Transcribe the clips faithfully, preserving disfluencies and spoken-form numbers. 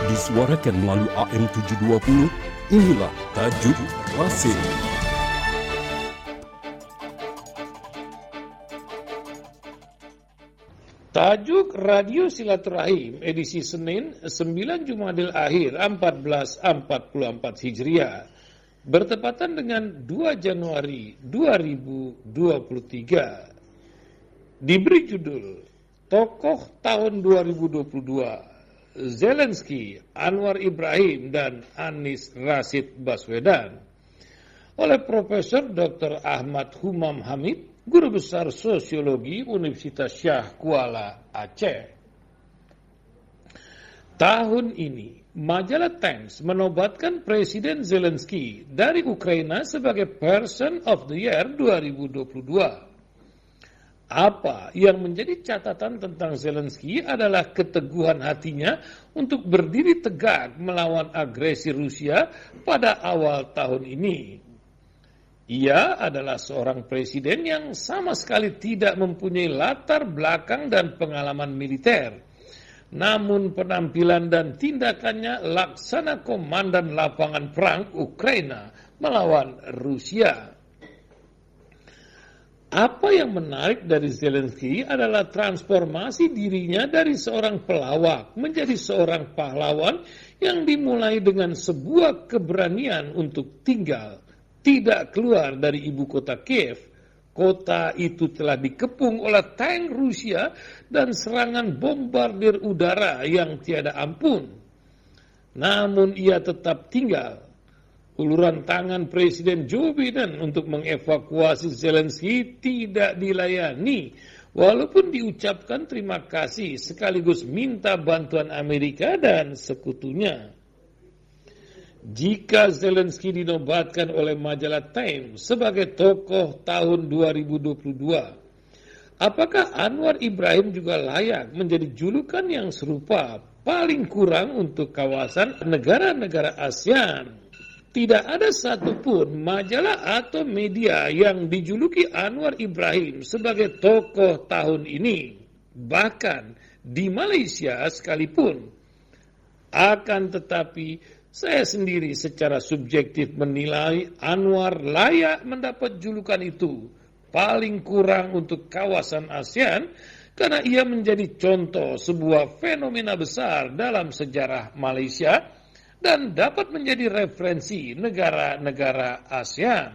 Disuarakan melalui A M tujuh dua puluh, inilah Tajuk Rasim. Tajuk Radio Silaturahim edisi Senin sembilan Jumadil Akhir seribu empat ratus empat puluh empat Hijriah bertepatan dengan dua Januari dua ribu dua puluh tiga. Diberi judul Tokoh Tahun dua ribu dua puluh dua, Zelensky, Anwar Ibrahim dan Anies Rashid Baswedan, oleh Profesor Doktor Ahmad Humam Hamid, Guru Besar Sosiologi Universitas Syah Kuala Aceh. Tahun ini, majalah Times menobatkan Presiden Zelensky dari Ukraina sebagai Person of the Year dua ribu dua puluh dua. Apa yang menjadi catatan tentang Zelensky adalah keteguhan hatinya untuk berdiri tegak melawan agresi Rusia pada awal tahun ini. Ia adalah seorang presiden yang sama sekali tidak mempunyai latar belakang dan pengalaman militer. Namun penampilan dan tindakannya laksana komandan lapangan perang Ukraina melawan Rusia. Apa yang menarik dari Zelensky adalah transformasi dirinya dari seorang pelawak menjadi seorang pahlawan yang dimulai dengan sebuah keberanian untuk tinggal tidak keluar dari ibu kota Kiev. Kota itu telah dikepung oleh tank Rusia dan serangan bombardir udara yang tiada ampun. Namun ia tetap tinggal. Uluran tangan Presiden Joe Biden untuk mengevakuasi Zelensky tidak dilayani, walaupun diucapkan terima kasih sekaligus minta bantuan Amerika dan sekutunya. Jika Zelensky dinobatkan oleh majalah Time sebagai tokoh tahun dua ribu dua puluh dua, apakah Anwar Ibrahim juga layak menjadi julukan yang serupa paling kurang untuk kawasan negara-negara ASEAN? Tidak ada satupun majalah atau media yang dijuluki Anwar Ibrahim sebagai tokoh tahun ini. Bahkan di Malaysia sekalipun. Akan tetapi saya sendiri secara subjektif menilai Anwar layak mendapat julukan itu. Paling kurang untuk kawasan ASEAN karena ia menjadi contoh sebuah fenomena besar dalam sejarah Malaysia dan dapat menjadi referensi negara-negara ASEAN.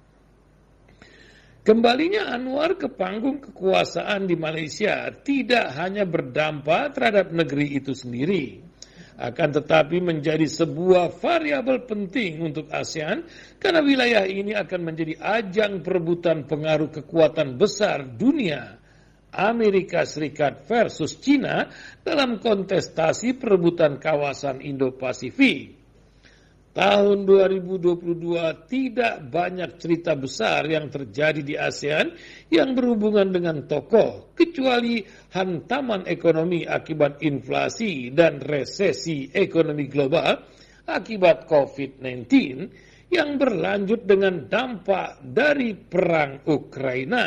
Kembalinya Anwar ke panggung kekuasaan di Malaysia tidak hanya berdampak terhadap negeri itu sendiri, akan tetapi menjadi sebuah variabel penting untuk ASEAN karena wilayah ini akan menjadi ajang perebutan pengaruh kekuatan besar dunia, Amerika Serikat versus China dalam kontestasi perebutan kawasan Indo-Pasifik. Tahun dua ribu dua puluh dua tidak banyak cerita besar yang terjadi di ASEAN yang berhubungan dengan tokoh, kecuali hantaman ekonomi akibat inflasi dan resesi ekonomi global akibat covid sembilan belas yang berlanjut dengan dampak dari perang Ukraina.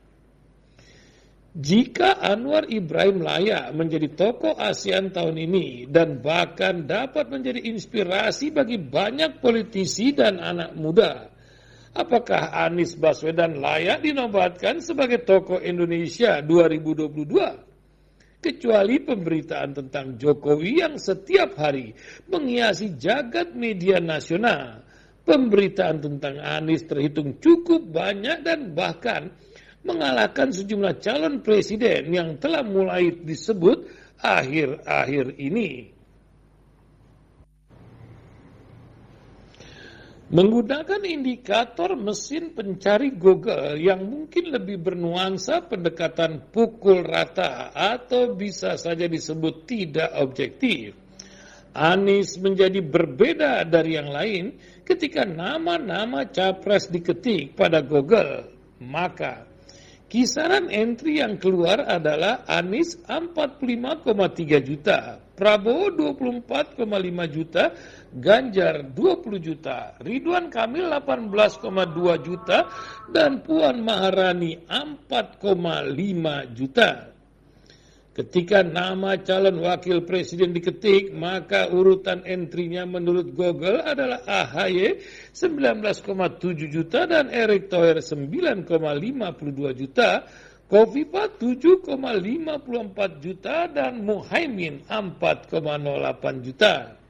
Jika Anwar Ibrahim layak menjadi tokoh ASEAN tahun ini dan bahkan dapat menjadi inspirasi bagi banyak politisi dan anak muda, apakah Anies Baswedan layak dinobatkan sebagai tokoh Indonesia dua ribu dua puluh dua? Kecuali pemberitaan tentang Jokowi yang setiap hari menghiasi jagat media nasional, pemberitaan tentang Anies terhitung cukup banyak dan bahkan mengalahkan sejumlah calon presiden yang telah mulai disebut akhir-akhir ini. Menggunakan indikator mesin pencari Google yang mungkin lebih bernuansa pendekatan pukul rata atau bisa saja disebut tidak objektif, Anies menjadi berbeda dari yang lain ketika nama-nama capres diketik pada Google. Maka kisaran entry yang keluar adalah Anies empat puluh lima koma tiga juta, Prabowo dua puluh empat koma lima juta, Ganjar dua puluh juta, Ridwan Kamil delapan belas koma dua juta, dan Puan Maharani empat koma lima juta. Ketika nama calon wakil presiden diketik, maka urutan entry-nya menurut Google adalah A H Y sembilan belas koma tujuh juta dan Erick Thohir sembilan koma lima dua juta, Khofifah tujuh koma lima empat juta dan Muhaimin empat koma nol delapan juta.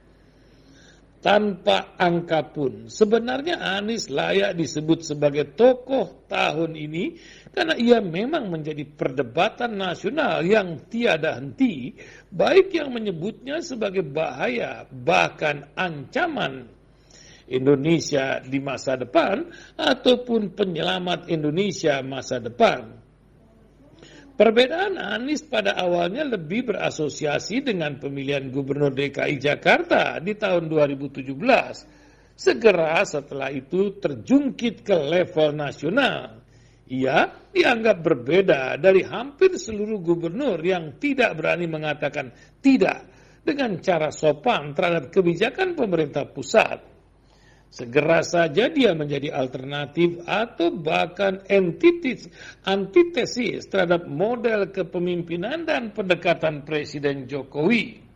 Tanpa angka pun, sebenarnya Anies layak disebut sebagai tokoh tahun ini karena ia memang menjadi perdebatan nasional yang tiada henti, baik yang menyebutnya sebagai bahaya, bahkan ancaman Indonesia di masa depan, ataupun penyelamat Indonesia masa depan. Perbedaan Anies pada awalnya lebih berasosiasi dengan pemilihan gubernur D K I Jakarta di tahun dua ribu tujuh belas. Segera setelah itu terjungkit ke level nasional. Ia dianggap berbeda dari hampir seluruh gubernur yang tidak berani mengatakan tidak dengan cara sopan terhadap kebijakan pemerintah pusat. Segera saja dia menjadi alternatif atau bahkan antites, antitesis terhadap model kepemimpinan dan pendekatan Presiden Jokowi.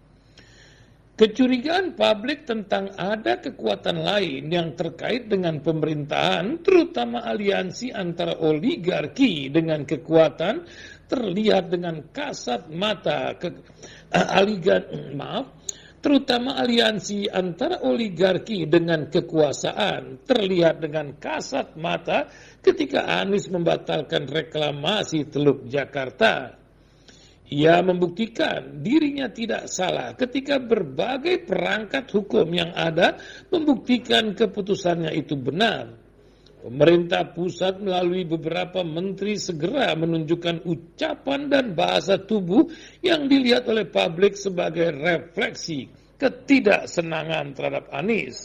Kecurigaan publik tentang ada kekuatan lain yang terkait dengan pemerintahan, terutama aliansi antara oligarki dengan kekuatan, terlihat dengan kasat mata. Ke, uh, aligar, maaf. Terutama aliansi antara oligarki dengan kekuasaan terlihat dengan kasat mata ketika Anies membatalkan reklamasi Teluk Jakarta. Ia membuktikan dirinya tidak salah ketika berbagai perangkat hukum yang ada membuktikan keputusannya itu benar. Pemerintah pusat melalui beberapa menteri segera menunjukkan ucapan dan bahasa tubuh yang dilihat oleh publik sebagai refleksi ketidaksenangan terhadap Anies.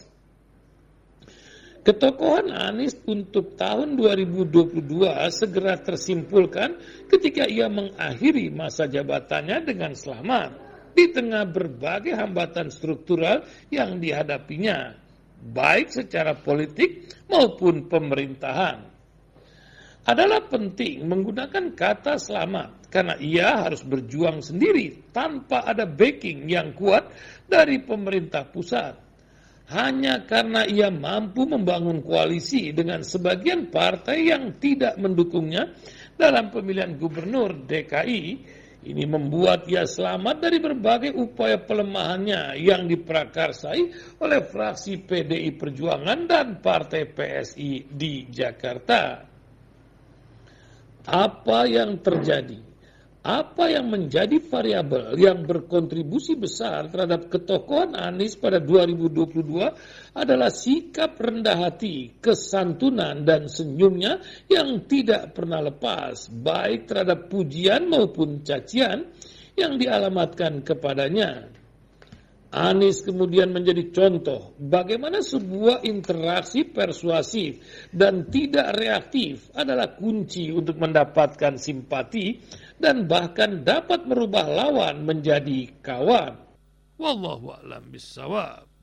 Ketokohan Anies untuk tahun dua ribu dua puluh dua segera tersimpulkan ketika ia mengakhiri masa jabatannya dengan selamat di tengah berbagai hambatan struktural yang dihadapinya, baik secara politik maupun pemerintahan. Adalah penting menggunakan kata selamat karena ia harus berjuang sendiri tanpa ada backing yang kuat dari pemerintah pusat. Hanya karena ia mampu membangun koalisi dengan sebagian partai yang tidak mendukungnya dalam pemilihan gubernur D K I, ini membuat ia selamat dari berbagai upaya pelemahannya yang diprakarsai oleh fraksi P D I Perjuangan dan partai P S I di Jakarta. Apa yang terjadi? Apa yang menjadi variabel yang berkontribusi besar terhadap ketokohan Anies pada dua ribu dua puluh dua adalah sikap rendah hati, kesantunan dan senyumnya yang tidak pernah lepas, baik terhadap pujian maupun cacian yang dialamatkan kepadanya. Anies kemudian menjadi contoh bagaimana sebuah interaksi persuasif dan tidak reaktif adalah kunci untuk mendapatkan simpati dan bahkan dapat merubah lawan menjadi kawan. Wallahu a'lam bishawab.